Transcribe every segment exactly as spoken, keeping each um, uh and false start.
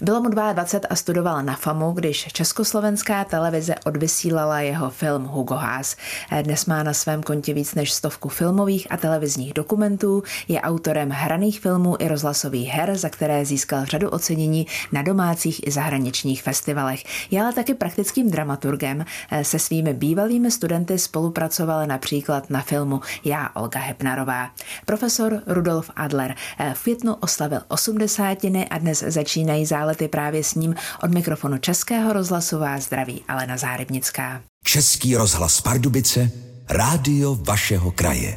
Bylo mu dvacet dva a studoval na FAMu, když československá televize odvysílala jeho film Hugo Haas. Dnes má na svém kontě víc než stovku filmových a televizních dokumentů, je autorem hraných filmů i rozhlasových her, za které získal řadu ocenění na domácích i zahraničních festivalech. Je ale taky praktickým dramaturgem. Se svými bývalými studenty spolupracoval například na filmu Já, Olga Hepnarová. Profesor Rudolf Adler v květnu oslavil osmdesátiny a dnes začínají zálety právě s ním. Od mikrofonu Českého rozhlasu vás zdraví Alena Zárybnická. Český rozhlas Pardubice, rádio vašeho kraje.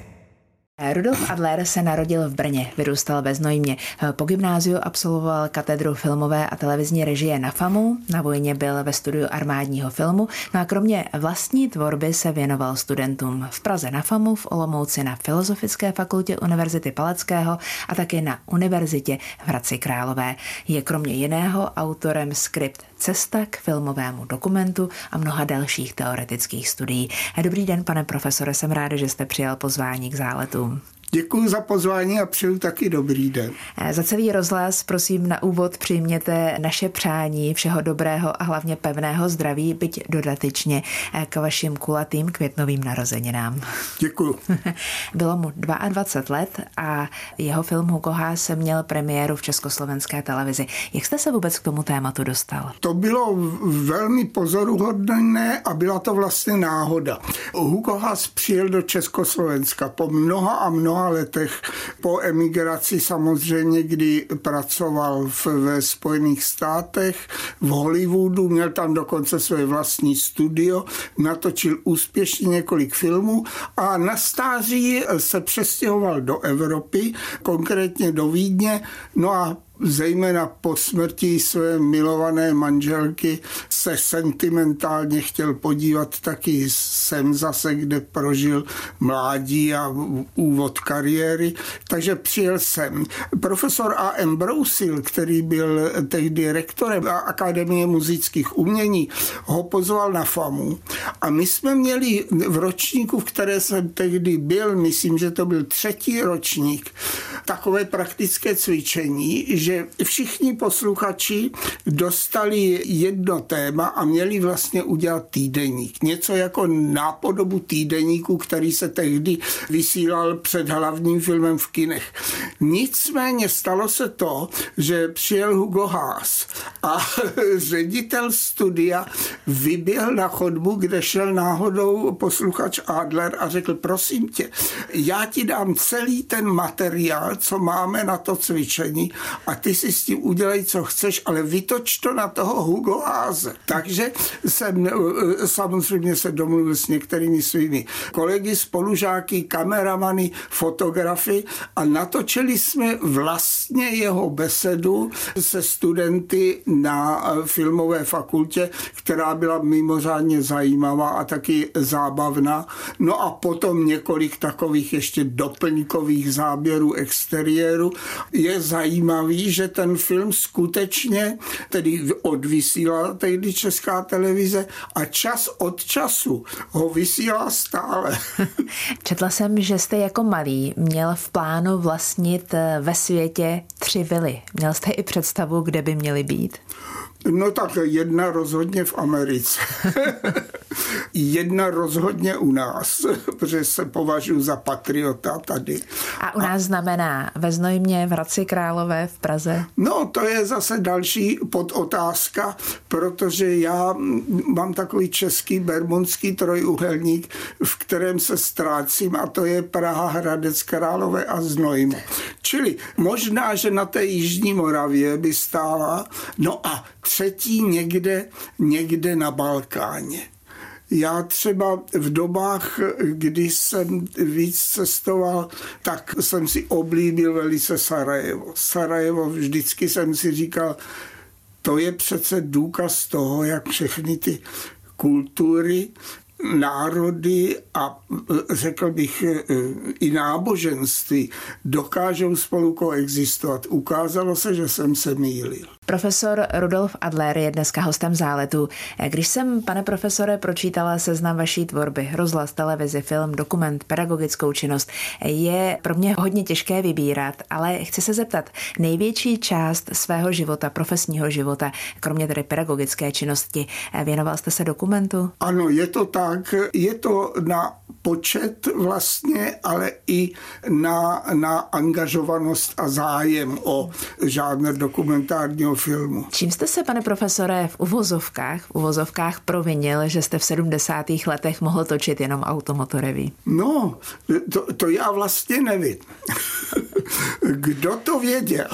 Rudolf Adler se narodil v Brně, vyrůstal ve Znojmě. Po gymnáziu absolvoval katedru filmové a televizní režie na FAMu, na vojně byl ve studiu armádního filmu, no a kromě vlastní tvorby se věnoval studentům v Praze na FAMu, v Olomouci na Filozofické fakultě Univerzity Palackého a také na univerzitě v Hradci Králové. Je kromě jiného autorem skript Cesta k filmovému dokumentu a mnoha dalších teoretických studií. Dobrý den, pane profesore, jsem ráda, že jste přijal pozvání k záletům. Děkuji za pozvání a přeju taky dobrý den. Za celý rozhlas prosím na úvod přijměte naše přání všeho dobrého a hlavně pevného zdraví, byť dodatečně k vašim kulatým květnovým narozeninám. Děkuji. Bylo mu dvacet dva let a jeho film Hugo Haas měl premiéru v československé televizi. Jak jste se vůbec k tomu tématu dostal? To bylo velmi pozoruhodné a byla to vlastně náhoda. Hugo Haas přijel do Československa po mnoha a mnoha letech po emigraci samozřejmě, kdy pracoval v, ve Spojených státech, v Hollywoodu, měl tam dokonce své vlastní studio, natočil úspěšně několik filmů a na stáří se přestěhoval do Evropy, konkrétně do Vídně, no a zejména po smrti své milované manželky se sentimentálně chtěl podívat taky sem zase, kde prožil mládí a úvod kariéry, takže přijel sem. Profesor A M Brousil, který byl tehdy rektorem Akademie muzických umění, ho pozval na FAMu a my jsme měli v ročníku, v které jsem tehdy byl, myslím, že to byl třetí ročník, takové praktické cvičení, že všichni posluchači dostali jedno téma a měli vlastně udělat týdeník. Něco jako nápodobu týdeníku, který se tehdy vysílal před hlavním filmem v kinech. Nicméně stalo se to, že přijel Hugo Haas a ředitel studia vyběhl na chodbu, kde šel náhodou posluchač Adler a řekl, prosím tě, já ti dám celý ten materiál, co máme na to cvičení a ty si s tím udělej, co chceš, ale vytoč to na toho Hugo Haase. Takže jsem samozřejmě se domluvil s některými svými kolegy, spolužáky, kameramany, fotografy a natočili jsme vlastně jeho besedu se studenty na filmové fakultě, která byla mimořádně zajímavá a taky zábavná. No a potom několik takových ještě doplňkových záběrů exteriéru. Je zajímavý, že ten film skutečně tedy odvysílala tehdy Česká televize a čas od času ho vysílá stále. Četla jsem, že jste jako malý měl v plánu vlastnit ve světě tři vily. Měl jste i představu, kde by měly být? No tak jedna rozhodně v Americe. Jedna rozhodně u nás, protože se považuji za patriota tady. A u nás a... znamená ve Znojmě, v Hradci Králové, v Praze? No to je zase další podotázka, protože já mám takový český bermudský trojúhelník, v kterém se ztrácím a to je Praha, Hradec Králové a Znojmo. Čili možná, že na té jižní Moravě by stála, no a třetí někde, někde na Balkáně. Já třeba v dobách, kdy jsem víc cestoval, tak jsem si oblíbil velice Sarajevo. Sarajevo vždycky jsem si říkal, to je přece důkaz toho, jak všechny ty kultury, národy a řekl bych i náboženství dokážou spolu koexistovat. Ukázalo se, že jsem se mýlil. Profesor Rudolf Adler je dneska hostem Záletu. Když jsem, pane profesore, pročítala seznam vaší tvorby, rozhlas, televizi, film, dokument, pedagogickou činnost, je pro mě hodně těžké vybírat, ale chci se zeptat, největší část svého života, profesního života, kromě tedy pedagogické činnosti, věnoval jste se dokumentu? Ano, je to tak. Je to na počet vlastně, ale i na, na angažovanost a zájem o žánr dokumentárního filmu. Čím jste se, pane profesore, v uvozovkách, v uvozovkách provinil, že jste v sedmdesátých letech mohl točit jenom automotoreví? No, to, to já vlastně nevím. Kdo to věděl?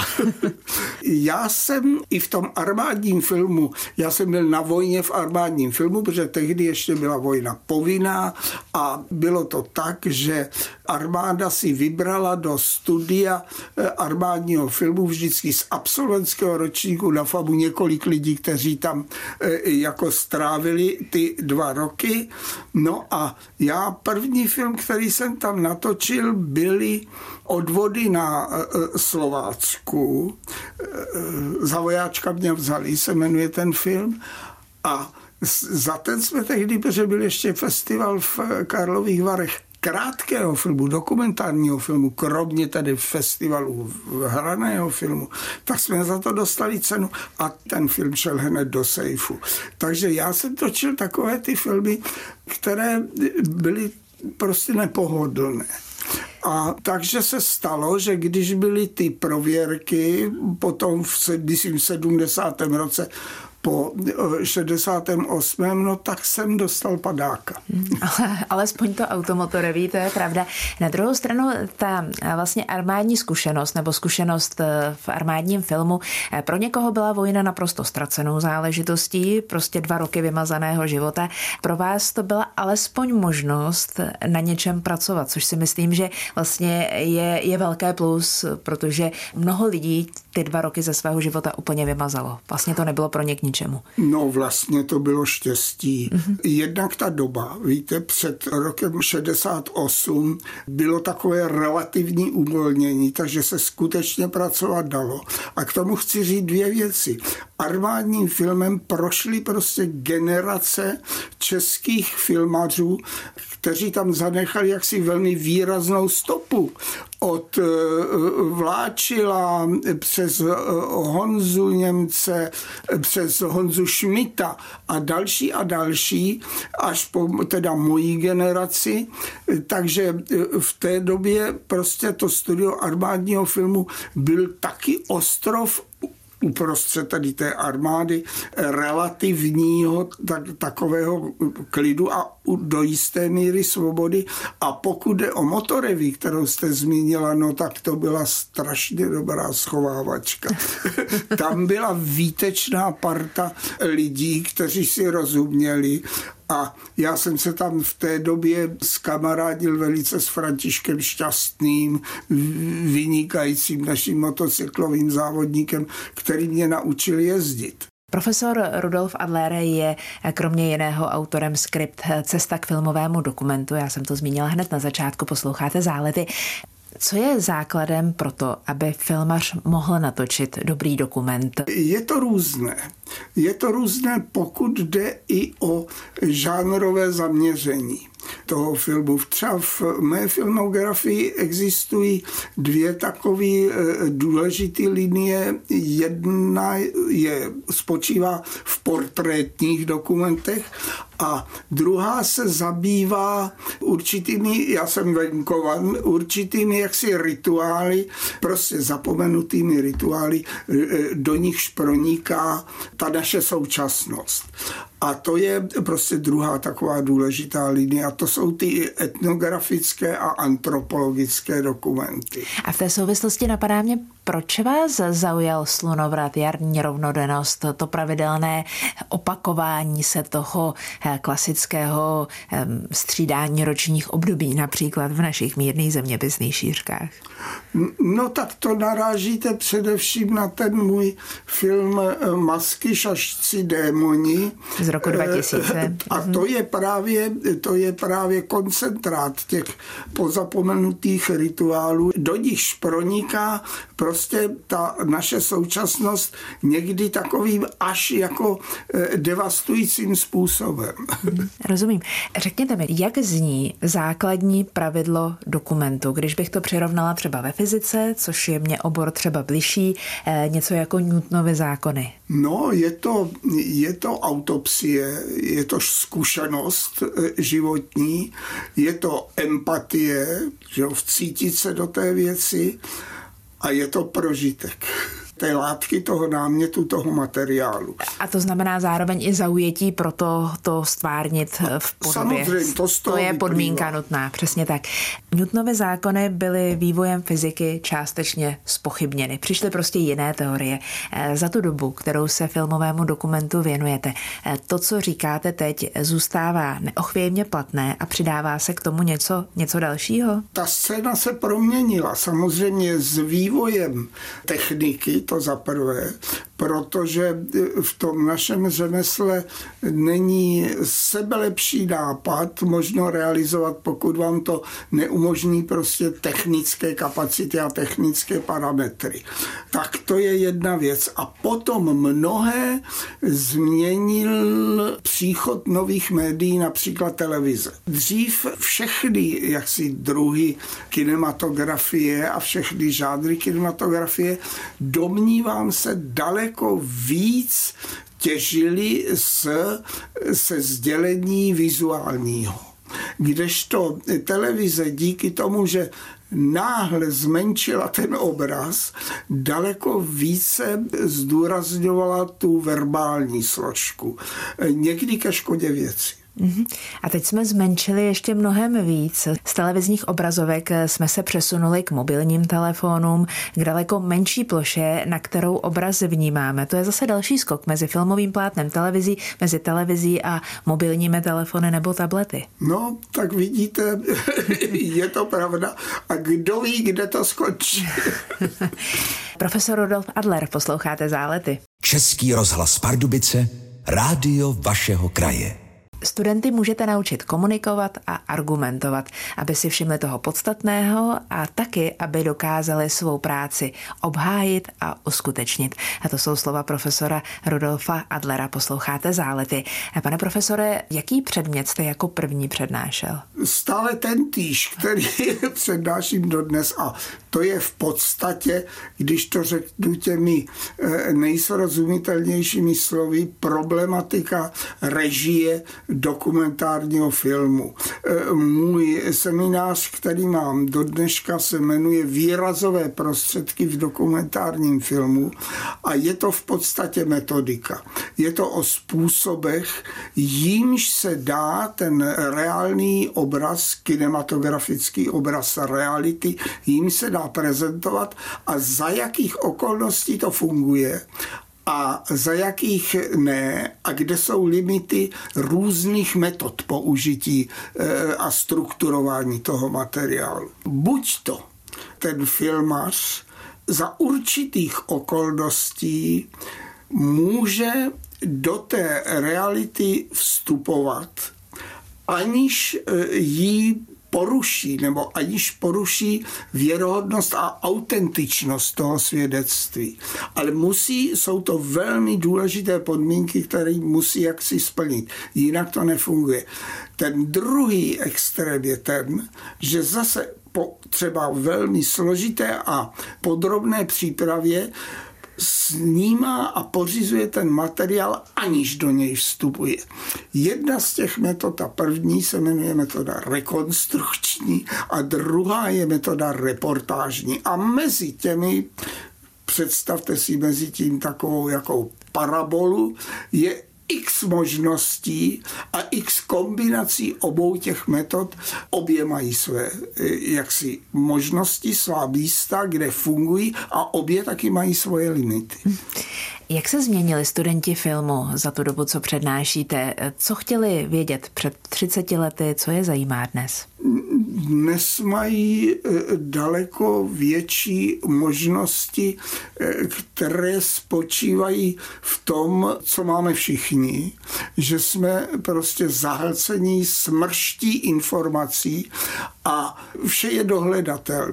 Já jsem i v tom armádním filmu, já jsem byl na vojně v armádním filmu, protože tehdy ještě byla vojna povinná a bylo to tak, že armáda si vybrala do studia armádního filmu vždycky z absolventského ročníku na FAMu několik lidí, kteří tam jako strávili ty dva roky. No a já první film, který jsem tam natočil, byly Odvody na Slovácku. Za vojáčka mě vzali, se jmenuje ten film. A za ten jsme tehdy, protože byl ještě festival v Karlových Varech, krátkého filmu, dokumentárního filmu, kromě tady festivalu hraného filmu, tak jsme za to dostali cenu a ten film šel hned do sejfu. Takže já jsem točil takové ty filmy, které byly prostě nepohodlné. A takže se stalo, že když byly ty prověrky, potom v, myslím, v sedmdesátém roce po šedesátém osmém no tak jsem dostal padáka. Ale, alespoň to automotoreví, to je pravda. Na druhou stranu ta vlastně armádní zkušenost nebo zkušenost v armádním filmu pro někoho byla vojna naprosto ztracenou záležitostí, prostě dva roky vymazaného života. Pro vás to byla alespoň možnost na něčem pracovat, což si myslím, že vlastně je, je velké plus, protože mnoho lidí ty dva roky ze svého života úplně vymazalo. Vlastně to nebylo pro ně k ničemu. No vlastně to bylo štěstí. Mm-hmm. Jednak ta doba, víte, před rokem šedesát osm bylo takové relativní uvolnění, takže se skutečně pracovat dalo. A k tomu chci říct dvě věci. Armádním filmem prošly prostě generace českých filmařů, kteří tam zanechali jaksi velmi výraznou stopu. Od Vláčila přes Honzu Němce, přes Honzu Šmita a další a další, až po teda mojí generaci. Takže v té době prostě to studio armádního filmu byl taky ostrov uprostřed tady té armády relativního tak, takového klidu a do jisté míry svobody. A pokud jde o motoreví, kterou jste zmínila, no tak to byla strašně dobrá schovávačka. Tam byla výtečná parta lidí, kteří si rozuměli. A já jsem se tam v té době skamarádil velice s Františkem Šťastným, vynikajícím naším motocyklovým závodníkem, který mě naučil jezdit. Profesor Rudolf Adler je kromě jiného autorem skript Cesta k filmovému dokumentu. Já jsem to zmínila hned na začátku, posloucháte Zálety. Co je základem pro to, aby filmař mohl natočit dobrý dokument? Je to různé. Je to různé, pokud jde i o žánrové zaměření toho filmu. Třeba v mé filmografii existují dvě takové důležité linie. Jedna je, spočívá v portrétních dokumentech a druhá se zabývá určitými, já jsem venkovan, určitými jaksi rituály, prostě zapomenutými rituály, do nichž proniká ta naše současnost. A to je prostě druhá taková důležitá linie. A to jsou ty etnografické a antropologické dokumenty. A v té souvislosti napadá mě, proč vás zaujal Slunovrat, jarní rovnodennost, to pravidelné opakování se toho klasického střídání ročních období, například v našich mírných zeměpisných šířkách? No tak to narážíte především na ten můj film Masky, šašci, démoni. Z roku dva tisíce. A to je právě, to je právě koncentrát těch pozapomenutých rituálů, do nichž proniká prostě prostě ta naše současnost někdy takovým až jako devastujícím způsobem. Rozumím. Řekněte mi, jak zní základní pravidlo dokumentu, když bych to přirovnala třeba ve fyzice, což je mě obor třeba bližší, něco jako Newtonovy zákony? No, je to, je to autopsie, je to zkušenost životní, je to empatie, že vcítit se do té věci a je to prožitek té látky, toho námětu, toho materiálu. A to znamená zároveň i zaujetí pro to, to stvárnit v podobě. Samozřejmě, to, to je podmínka nutná, přesně tak. Newtonovy zákony byly vývojem fyziky částečně zpochybněny. Přišly prostě jiné teorie. Za tu dobu, kterou se filmovému dokumentu věnujete, to, co říkáte teď, zůstává neochvějně platné a přidává se k tomu něco, něco dalšího? Ta scéna se proměnila samozřejmě s vývojem techniky, to za prvé, protože v tom našem řemesle není sebelepší nápad možno realizovat, pokud vám to neumožní prostě technické kapacity a technické parametry. Tak to je jedna věc. A potom mnohé změnil příchod nových médií, například televize. Dřív všechny jaksi druhy kinematografie a všechny žánry kinematografie, domnívám se, daleko víc těžili se, se sdělení vizuálního. Kdežto televize díky tomu, že náhle zmenšila ten obraz, daleko více zdůrazňovala tu verbální složku. Někdy ke škodě věci. A teď jsme zmenšili ještě mnohem víc. Z televizních obrazovek jsme se přesunuli k mobilním telefonům, k daleko menší ploše, na kterou obraz vnímáme. To je zase další skok mezi filmovým plátnem televizí, mezi televizí a mobilními telefony nebo tablety. No, tak vidíte, je to pravda. A kdo ví, kde to skončí? Profesor Rudolf Adler, posloucháte Zálety. Český rozhlas Pardubice, rádio vašeho kraje. Studenty můžete naučit komunikovat a argumentovat, aby si všimli toho podstatného a taky, aby dokázali svou práci obhájit a uskutečnit. A to jsou slova profesora Rudolfa Adlera. Posloucháte Zálety. A pane profesore, jaký předmět jste jako první přednášel? Stále ten týž, který přednáším dodnes, a to je v podstatě, když to řeknu těmi nejsrozumitelnějšími slovy, problematika režie dokumentárního filmu. Můj seminář, který mám do dneška, se jmenuje Výrazové prostředky v dokumentárním filmu a je to v podstatě metodika. Je to o způsobech, jímž se dá ten reálný obraz, kinematografický obraz reality, jím se dá prezentovat a za jakých okolností to funguje a za jakých ne a kde jsou limity různých metod použití a strukturování toho materiálu. Buď to ten filmař za určitých okolností může do té reality vstupovat, aniž jí poruší, nebo aniž poruší věrohodnost a autentičnost toho svědectví. Ale musí, jsou to velmi důležité podmínky, které musí jaksi splnit. Jinak to nefunguje. Ten druhý extrém je ten, že zase po třeba velmi složité a podrobné přípravě snímá a pořizuje ten materiál, aniž do něj vstupuje. Jedna z těch metod, a první se jmenuje metoda rekonstrukční a druhá je metoda reportážní. A mezi těmi, představte si mezi tím takovou jakou parabolu, je x možností a x kombinací obou těch metod. Obě mají své jaksi možnosti, svá místa, kde fungují a obě taky mají svoje limity. Jak se změnili studenti filmu za tu dobu, co přednášíte? Co chtěli vědět před třiceti lety, co je zajímá dnes? Dnes mají daleko větší možnosti, které spočívají v tom, co máme všichni, že jsme prostě zahlcení smrští informací a vše je dohledatelné.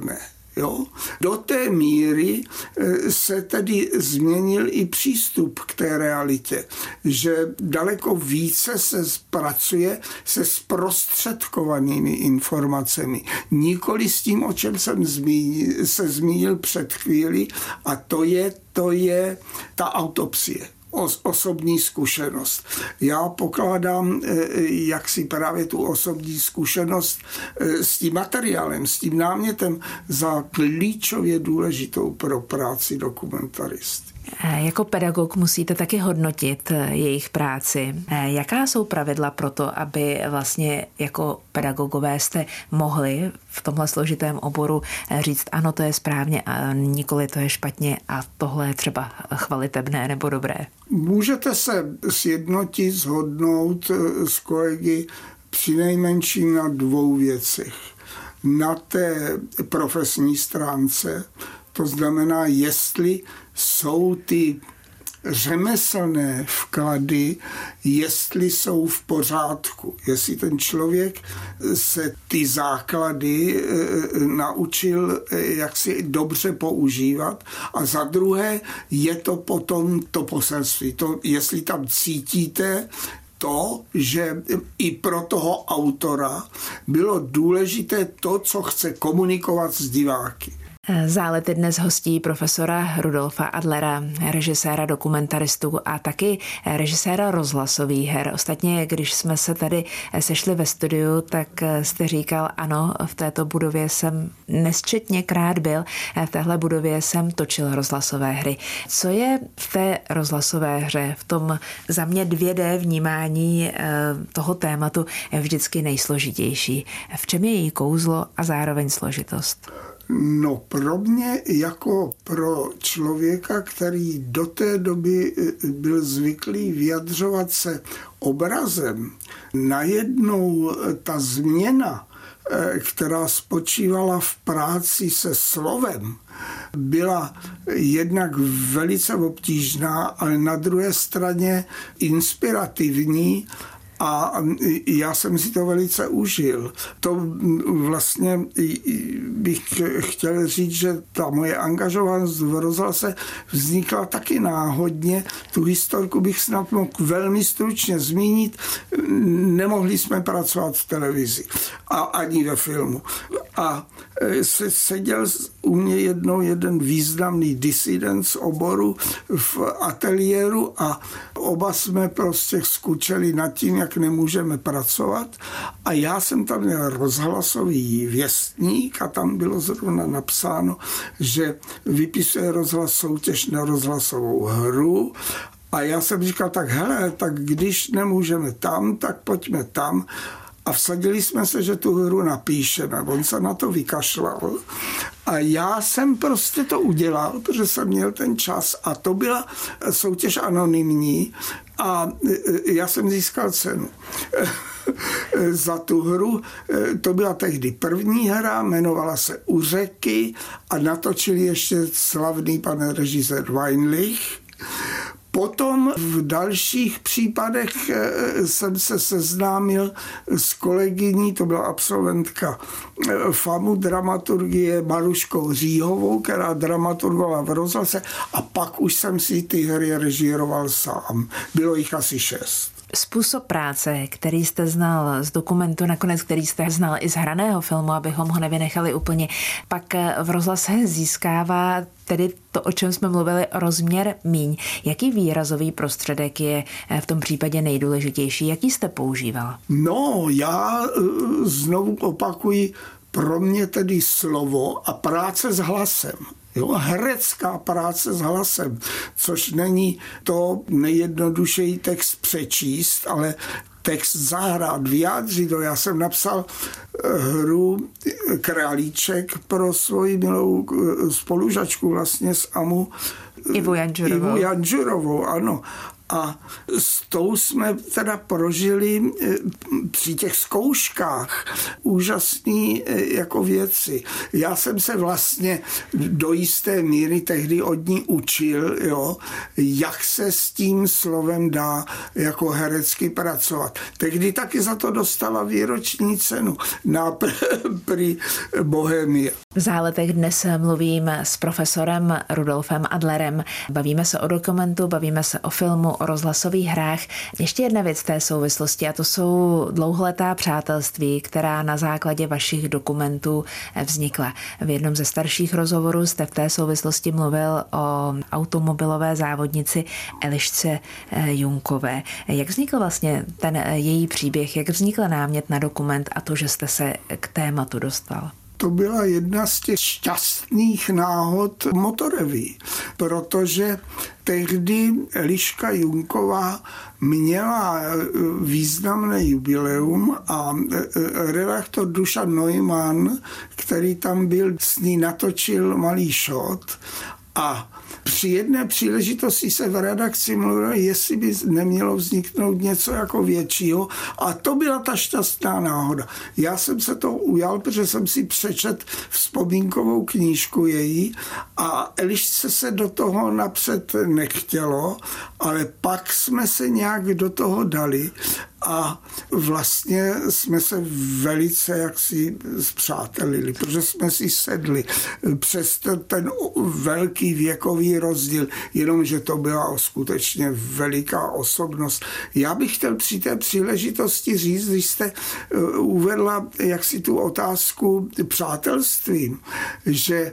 Jo? Do té míry se tedy změnil i přístup k té realitě, že daleko více se pracuje se zprostředkovanými informacemi. Nikoli s tím, o čem jsem zmínil, se zmínil před chvíli, a to je, to je ta autopsie. Osobní zkušenost. Já pokládám jaksi právě tu osobní zkušenost s tím materiálem, s tím námětem za klíčově důležitou pro práci dokumentaristy. Jako pedagog musíte taky hodnotit jejich práci. Jaká jsou pravidla pro to, aby vlastně jako pedagogové jste mohli v tomhle složitém oboru říct ano, to je správně a nikoli to je špatně a tohle je třeba chvalitebné nebo dobré? Můžete se sjednotit, shodnout s kolegy přinejmenším na dvou věcech. Na té profesní stránce, to znamená, jestli jsou ty řemeslné vklady, jestli jsou v pořádku, jestli ten člověk se ty základy naučil jaksi dobře používat, a za druhé je to potom to poselství, to, jestli tam cítíte to, že i pro toho autora bylo důležité to, co chce komunikovat s diváky. Zálety dnes hostí profesora Rudolfa Adlera, režiséra dokumentaristů a taky režiséra rozhlasových her. Ostatně, když jsme se tady sešli ve studiu, tak jste říkal, ano, v této budově jsem nesčetněkrát byl, v téhle budově jsem točil rozhlasové hry. Co je v té rozhlasové hře, v tom za mě dvě dé vnímání toho tématu vždycky nejsložitější? V čem je její kouzlo a zároveň složitost? No pro mě jako pro člověka, který do té doby byl zvyklý vyjadřovat se obrazem, najednou ta změna, která spočívala v práci se slovem, byla jednak velice obtížná, ale na druhé straně inspirativní. A já jsem si to velice užil. To vlastně bych chtěl říct, že ta moje angažovanost v rozhlase vznikla taky náhodně. Tu historku bych snad mohl velmi stručně zmínit. Nemohli jsme pracovat v televizi a ani ve filmu. A se seděl u mě jednou jeden významný disident z oboru v ateliéru a oba jsme prostě skučeli nad tím, jak nemůžeme pracovat. A já jsem tam měl rozhlasový věstník a tam bylo zrovna napsáno, že vypisuje rozhlas soutěž na rozhlasovou hru. A já jsem říkal, tak hele, tak když nemůžeme tam, tak pojďme tam. A vsadili jsme se, že tu hru napíšeme. On se na to vykašlal. A já jsem prostě to udělal, protože jsem měl ten čas. A to byla soutěž anonymní. A já jsem získal cenu za tu hru. To byla tehdy první hra, jmenovala se U řeky a natočil ještě slavný pan režisér Weinlich. Potom v dalších případech jsem se seznámil s kolegyní, to byla absolventka FAMu dramaturgie Maruškou Říhovou, která dramaturgovala v rozhlase, a pak už jsem si ty hry režíroval sám. Bylo jich asi šest. Způsob práce, který jste znal z dokumentu, nakonec který jste znal i z hraného filmu, abychom ho nevynechali úplně, pak v rozhlase získává tedy to, o čem jsme mluvili, rozměr míň. Jaký výrazový prostředek je v tom případě nejdůležitější? Jaký jste používal? No, já znovu opakuji, pro mě tedy slovo a práce s hlasem. Jo, herecká práce s hlasem, což není to nejjednodušeji text přečíst, ale text zahrát, vyjádřit. Já jsem napsal hru Králíček pro svoji milou spolužačku vlastně z AMU. Ivu Janžurovou. Ivu Janžurovou, ano. A s tou jsme teda prožili při těch zkouškách úžasný jako věci. Já jsem se vlastně do jisté míry tehdy od ní učil, jo, jak se s tím slovem dá jako herecky pracovat. Tehdy taky za to dostala výroční cenu na prý Bohemie. V Záletech dnes mluvím s profesorem Rudolfem Adlerem. Bavíme se o dokumentu, bavíme se o filmu, o rozhlasových hrách. Ještě jedna věc v té souvislosti, a to jsou dlouholetá přátelství, která na základě vašich dokumentů vznikla. V jednom ze starších rozhovorů jste v té souvislosti mluvil o automobilové závodnici Elišce Junkové. Jak vznikl vlastně ten její příběh, jak vznikl námět na dokument a to, že jste se k tématu dostal? To byla jedna z těch šťastných náhod motoreví, protože tehdy Eliška Junková měla významné jubileum a redaktor Dušan Neumann, který tam byl, s ní natočil malý šot a při jedné příležitosti se v redakci mluvilo, jestli by nemělo vzniknout něco jako většího, a to byla ta šťastná náhoda. Já jsem se toho ujal, protože jsem si přečet vzpomínkovou knížku její a Elišce se do toho napřed nechtělo, ale pak jsme se nějak do toho dali a vlastně jsme se velice jaksi zpřátelili, protože jsme si sedli přes ten velký věkový rozdíl, jenomže to byla skutečně veliká osobnost. Já bych chtěl při té příležitosti říct, když jste uvedla jaksi tu otázku přátelstvím, že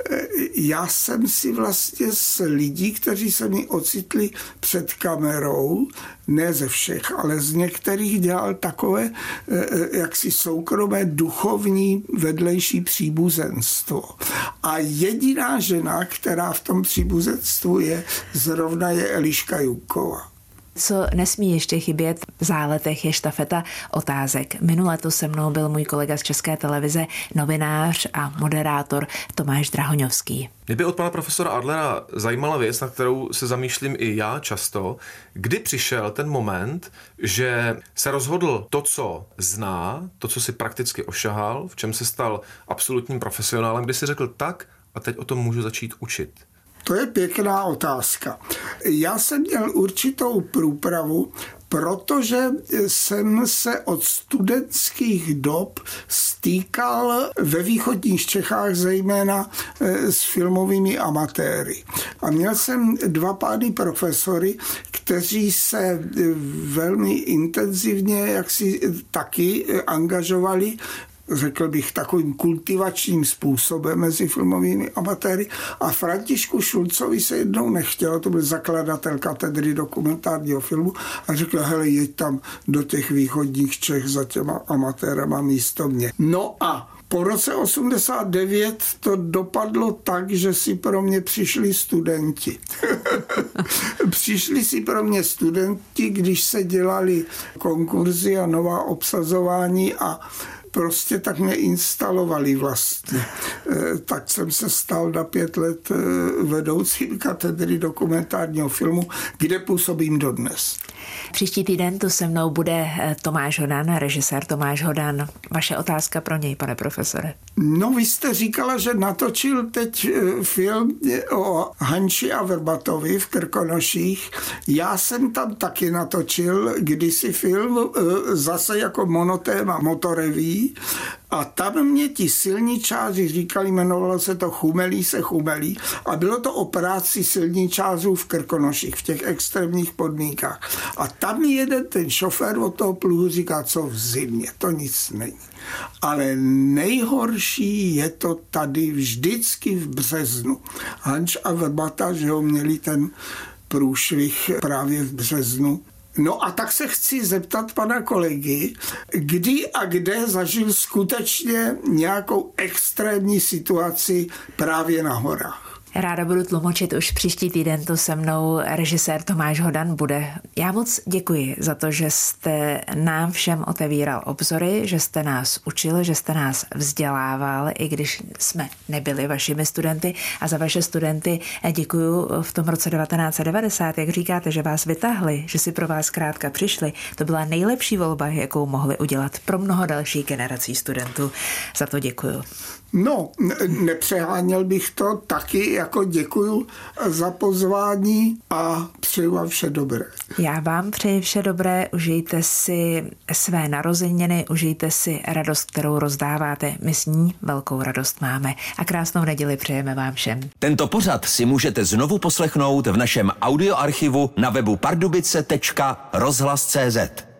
já jsem si vlastně s lidí, kteří se mi ocitli před kamerou, ne ze všech, ale z některých dělal takové jaksi soukromé duchovní vedlejší příbuzenstvo. A jediná žena, která v tom příbuzenstvu je, zrovna je Eliška Junková. Co nesmí ještě chybět v Záletech, je štafeta otázek. Minule to se mnou byl můj kolega z České televize, novinář a moderátor Tomáš Drahoňovský. Mě by od pana profesora Adlera zajímala věc, na kterou se zamýšlím i já často. Kdy přišel ten moment, že se rozhodl to, co zná, to, co si prakticky ošahal, v čem se stal absolutním profesionálem, kdy si řekl tak a teď o tom můžu začít učit? To je pěkná otázka. Já jsem měl určitou průpravu, protože jsem se od studentských dob stýkal ve východních Čechách zejména s filmovými amatéry. A měl jsem dva pány profesory, kteří se velmi intenzivně jaksi taky angažovali, řekl bych, takovým kultivačním způsobem mezi filmovými amatéry. A Františku Šulcovi se jednou nechtělo, to byl zakladatel katedry dokumentárního filmu, a řekl, hele, jeď tam do těch východních Čech za těma amatérama místo mě. No a po roce osmdesát devět to dopadlo tak, že si pro mě přišli studenti. Přišli si pro mě studenti, když se dělali konkurzy a nová obsazování a prostě tak mě instalovali vlastně. Tak jsem se stal na pět let vedoucím katedry dokumentárního filmu, kde působím dodnes. Příští týden tu se mnou bude Tomáš Hodan, režisér Tomáš Hodan. Vaše otázka pro něj, pane profesore. No, vy jste říkala, že natočil teď film o Hanči a Vrbatovi v Krkonoších. Já jsem tam taky natočil kdysi film zase jako monotéma motoreví. A tam mě ti silničáři říkali, jmenovalo se to Chumelí se chumelí, a bylo to o práci silničářů v Krkonoších, v těch extrémních podmínkách. A tam jeden ten šofér od toho pluhu říká, co v zimě, to nic není. Ale nejhorší je to tady vždycky v březnu. Hanč a Vrbata, že ho měli ten průšvih právě v březnu. No a tak se chci zeptat pana kolegy, kdy a kde zažil skutečně nějakou extrémní situaci právě na horách. Ráda budu tlumočit už příští týden, to se mnou režisér Tomáš Hodan bude. Já moc děkuji za to, že jste nám všem otevíral obzory, že jste nás učil, že jste nás vzdělával, i když jsme nebyli vašimi studenty, a za vaše studenty děkuju v tom roce devatenáct set devadesát, jak říkáte, že vás vytáhli, že si pro vás zkrátka přišli. To byla nejlepší volba, jakou mohli udělat pro mnoho dalších generací studentů. Za to děkuju. No, nepřeháněl bych to, taky jako děkuju za pozvání a přeju vám vše dobré. Já vám přeji vše dobré, užijte si své narozeniny, užijte si radost, kterou rozdáváte. My s ní velkou radost máme a krásnou neděli přejeme vám všem. Tento pořad si můžete znovu poslechnout v našem audioarchivu na webu pardubice tečka rozhlas tečka cé zet.